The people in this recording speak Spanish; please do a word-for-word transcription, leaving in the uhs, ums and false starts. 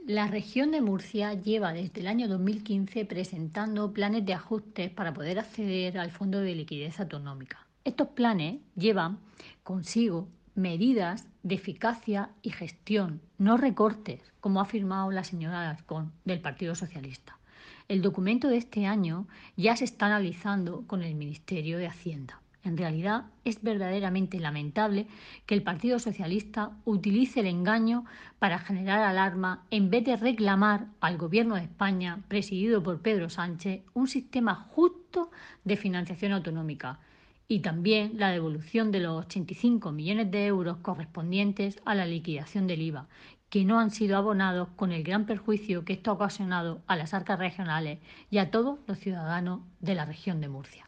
La región de Murcia lleva desde el año dos mil quince presentando planes de ajustes para poder acceder al Fondo de Liquidez Autonómica. Estos planes llevan consigo medidas de eficacia y gestión, no recortes, como ha afirmado la señora Alarcón del Partido Socialista. El documento de este año ya se está analizando con el Ministerio de Hacienda. En realidad es verdaderamente lamentable que el Partido Socialista utilice el engaño para generar alarma en vez de reclamar al Gobierno de España, presidido por Pedro Sánchez, un sistema justo de financiación autonómica y también la devolución de los ochenta y cinco millones de euros correspondientes a la liquidación del I V A, que no han sido abonados, con el gran perjuicio que esto ha ocasionado a las arcas regionales y a todos los ciudadanos de la región de Murcia.